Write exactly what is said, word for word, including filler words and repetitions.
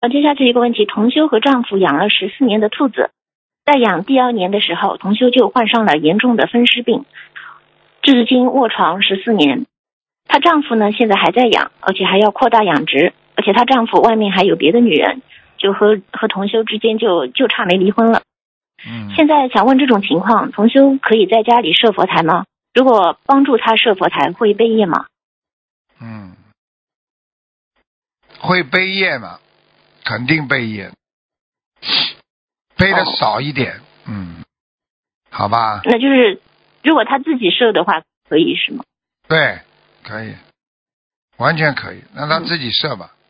呃，接下去一个问题，同修和丈夫养了十四年的兔子，在养第二年的时候，同修就患上了严重的风湿病，至今卧床十四年。她丈夫呢，现在还在养，而且还要扩大养殖，而且她丈夫外面还有别的女人，就和和同修之间就就差没离婚了。 嗯， 现在想问这种情况，同修可以在家里设佛台吗？如果帮助他设佛台，会背业吗？ 嗯，会背业吗？肯定背业，背的少一点，哦、嗯，好吧。 那就是如果他自己设的话，可以是吗？ 对，可以，完全可以，让他自己设吧。